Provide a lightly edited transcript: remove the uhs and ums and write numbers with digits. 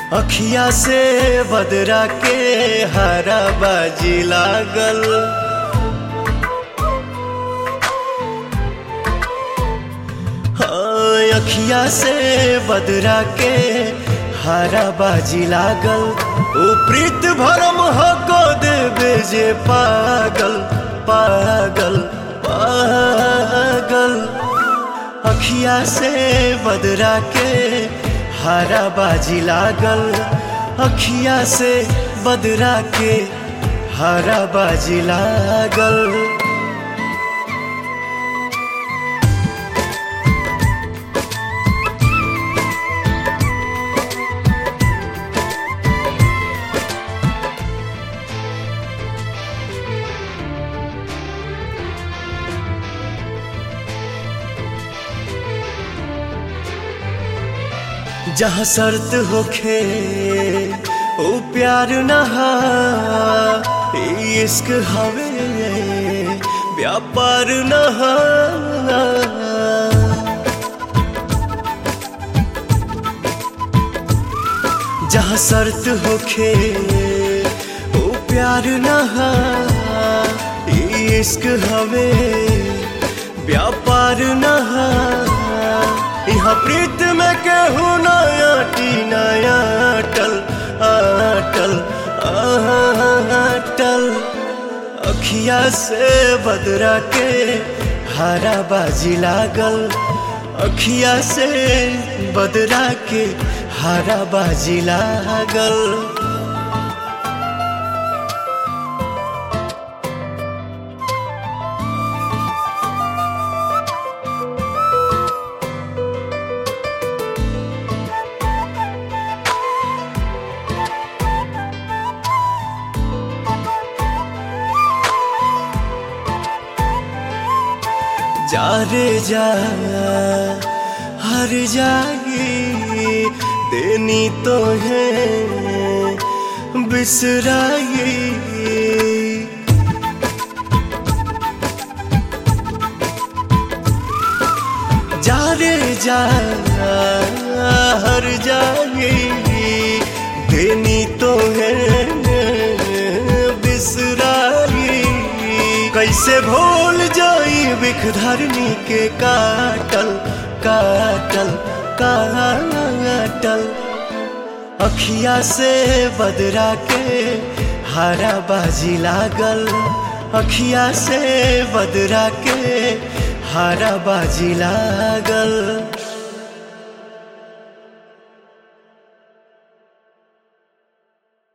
अखिया से बदरा के हरा बाजी लागल। हाँ, अखिया से बदरा के हरा बाजी लागल। ओ प्रीत भरम हो देवे जे पागल पागल पागल। अखिया से बदरा के हरा बाजी लागल। अखिया से बदरा के हरा बाजी लागल। जहाँ शर्त होखे ओ प्यार नहा, इश्क हवे व्यापार नहा। जहाँ शर्त होखे ओ प्यार नहा, इश्क हवे व्यापार नहा। यहाँ प्रीत में केहू नया टी नया अटल अटल अटल। अखिया से बदरा के हरा बाजी लागल। अखिया से बदरा के हरा बाजी लागल। जा रे जा हर जाई देनी तो है बिसराई। जा रे जा हर जाई देनी तो है बिसराई। कैसे भूल जाई बिख धरनी के काटल काटल काटल। अखिया से बदरा के हरा बाजी लागल। अखिया से बदरा के हरा बाजी लागल।